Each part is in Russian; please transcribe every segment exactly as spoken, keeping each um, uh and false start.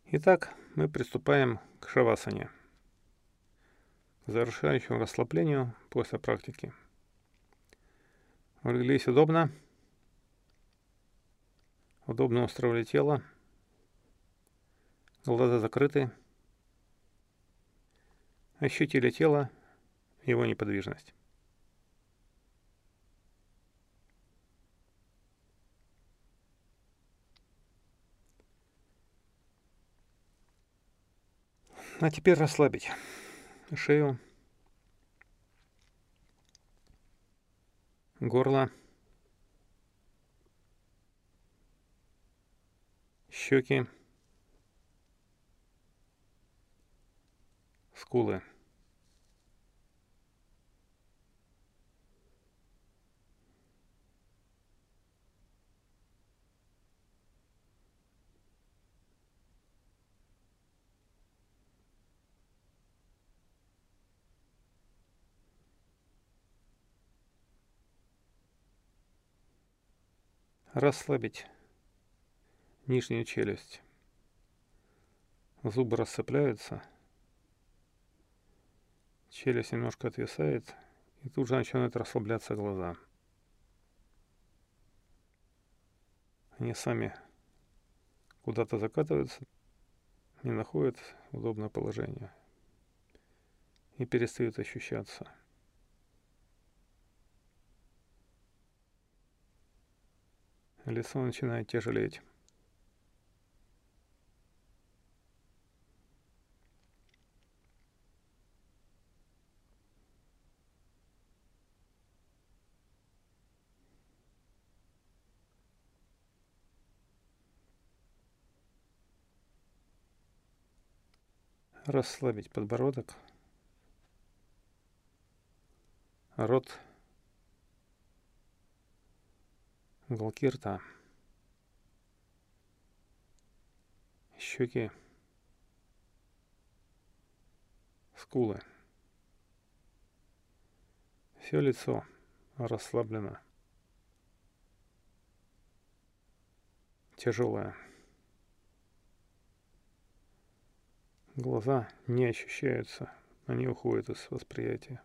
Итак, мы приступаем к шавасане, к завершающему расслаблению после практики. Улеглись удобно, удобно устроили тело, глаза закрыты, ощутили тело, его неподвижность. А теперь расслабить шею, горло, щеки, скулы. Расслабить нижнюю челюсть. Зубы расцепляются, челюсть немножко отвисает, и тут же начинают расслабляться глаза. Они сами куда-то закатываются и находят удобное положение и перестают ощущаться. Лицо начинает тяжелеть. Расслабить подбородок, рот, уголки рта, щеки, скулы. Все лицо расслаблено, тяжелое. Глаза не ощущаются, они уходят из восприятия.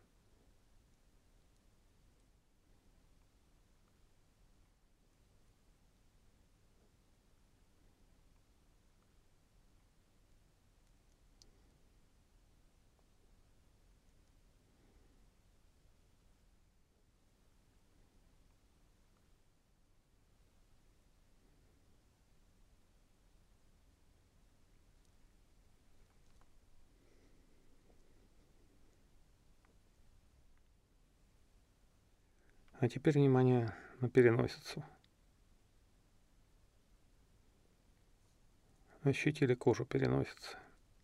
А теперь внимание на переносицу. Ощутили кожу переносицы.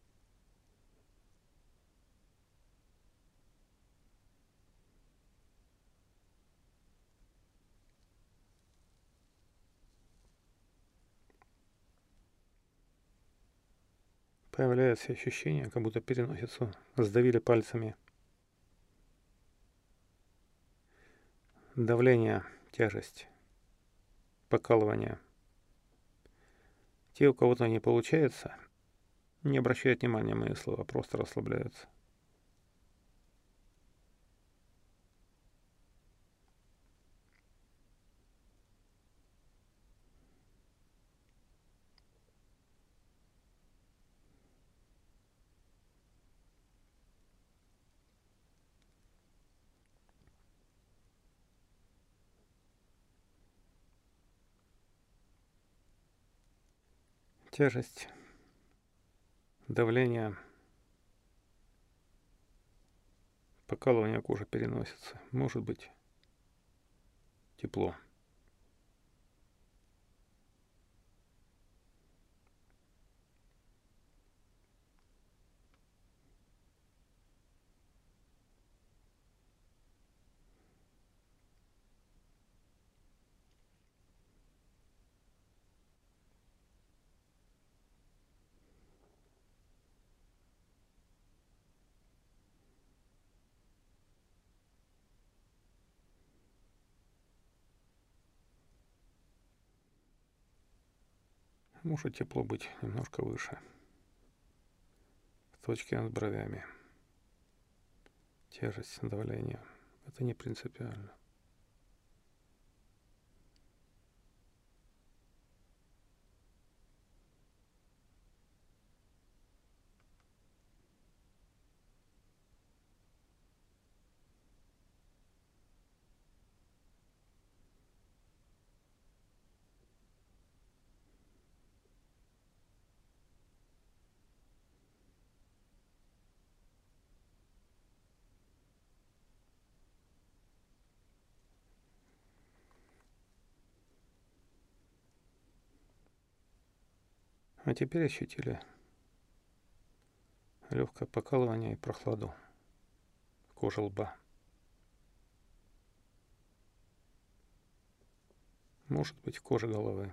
Появляется ощущение, как будто переносицу сдавили пальцами. Давление, тяжесть, покалывание. Те, у кого-то не получается, не обращают внимания на мои слова, просто расслабляются. Тяжесть, давление, покалывание кожи переносицы. Может быть, тепло. Может тепло быть немножко выше. точки над бровями. Тяжесть, давление. Это не принципиально. А теперь ощутили легкое покалывание и прохладу кожи лба. Может быть, кожа головы.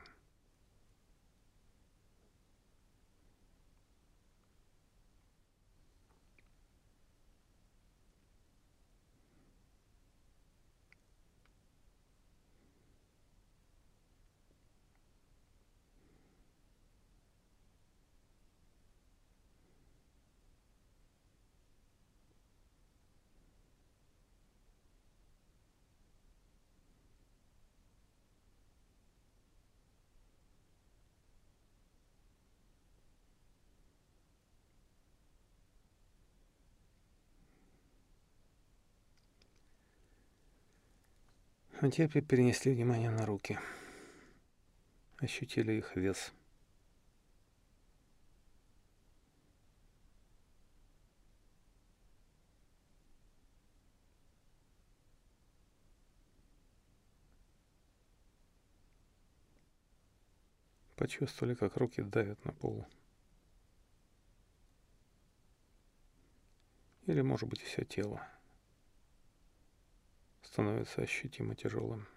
А теперь перенесли внимание на руки. Ощутили их вес. Почувствовали, как руки давят на пол. Или, может быть, все тело становится ощутимо тяжелым.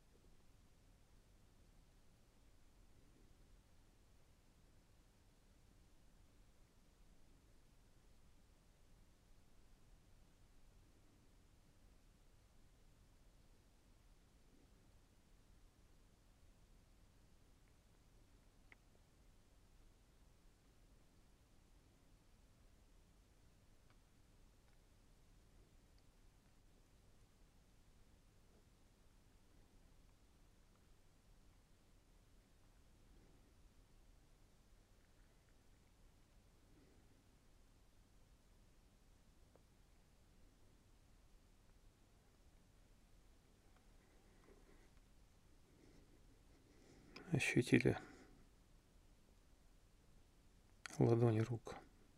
Ощутили ладони рук.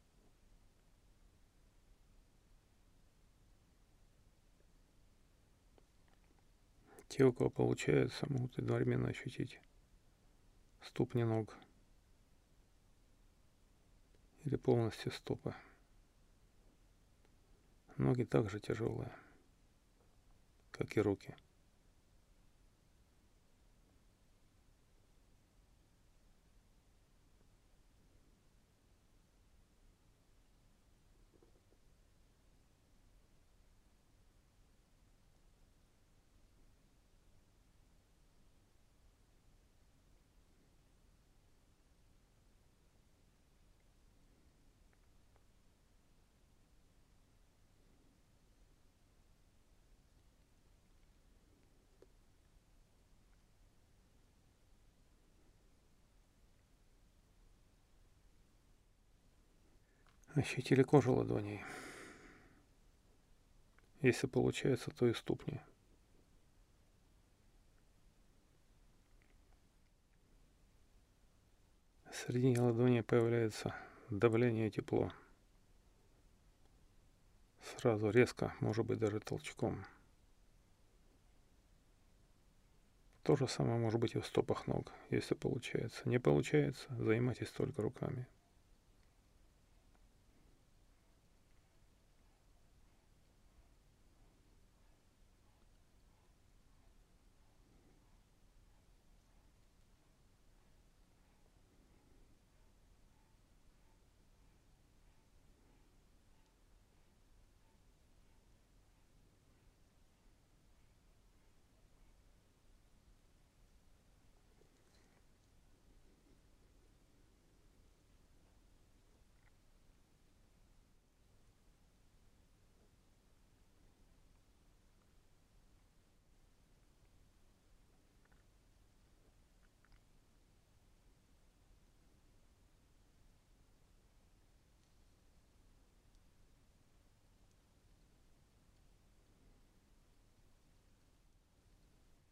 Те, у кого получается, могут одновременно ощутить ступни ног или полностью стопы. Ноги также тяжелые, как и руки. Ощутили кожу ладоней. Если получается, то и ступни. В середине ладони появляется давление и тепло. Сразу резко, может быть даже толчком. То же самое может быть и в стопах ног, если получается. Не получается, занимайтесь только руками.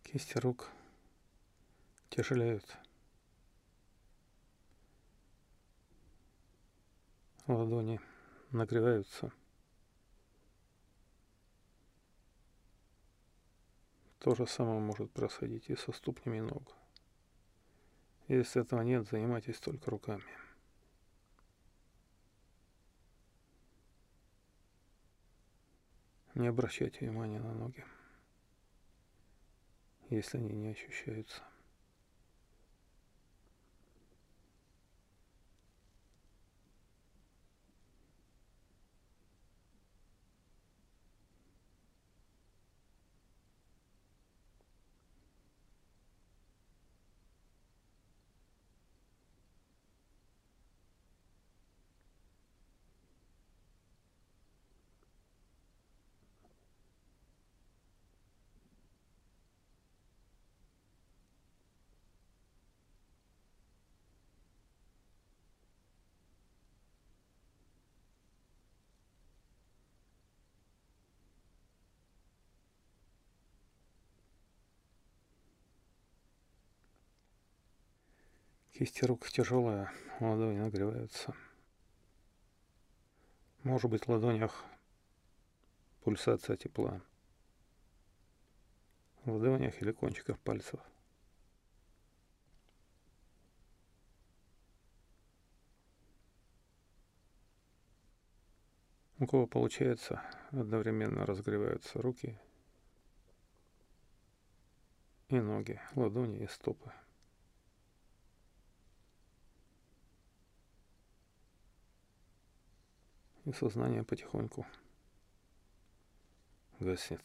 Кисти рук тяжелеют. Ладони нагреваются. То же самое может происходить и со ступнями ног. Если этого нет, занимайтесь только руками. Не обращайте внимания на ноги, если они не ощущаются. Кисти рук тяжелые, ладони нагреваются. Может быть, в ладонях пульсация тепла. В ладонях или кончиках пальцев. У кого получается, одновременно разогреваются руки и ноги, ладони и стопы. И сознание потихоньку гаснет.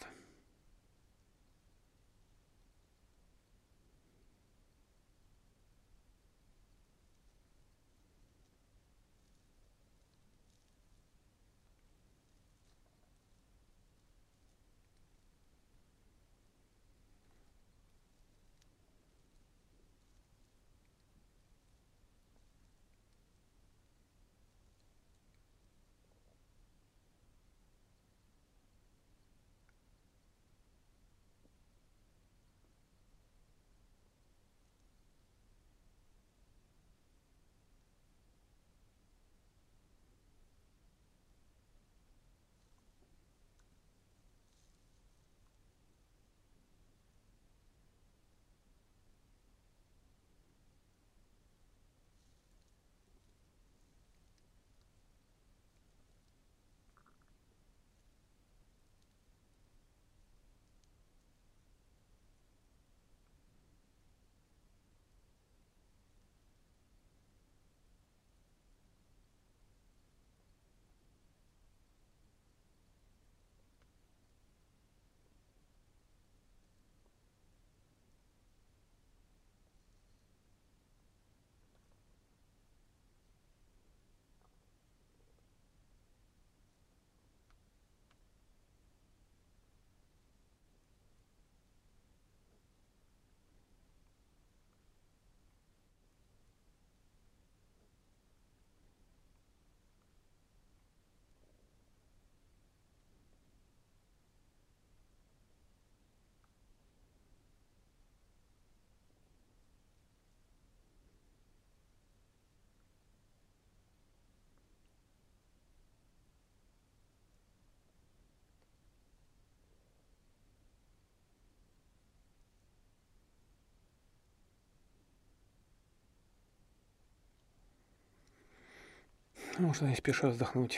Можно не спеша вздохнуть,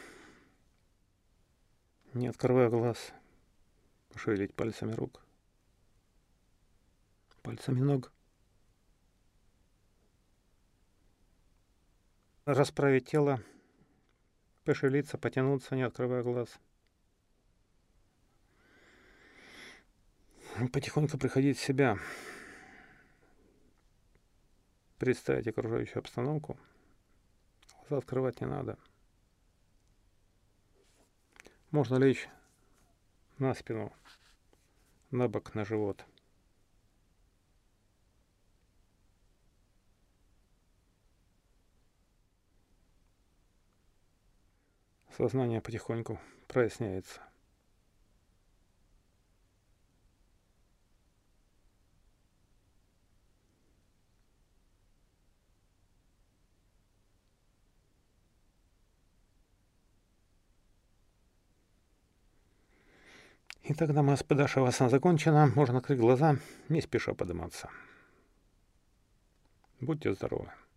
не открывая глаз, пошевелить пальцами рук, пальцами ног, расправить тело, пошевелиться, потянуться, не открывая глаз. Потихоньку приходить в себя, представить окружающую обстановку. Глаза открывать не надо. Можно лечь на спину, на бок, на живот. Сознание потихоньку проясняется. И тогда, господа, шавасана закончена, можно открыть глаза, не спеша подниматься. Будьте здоровы.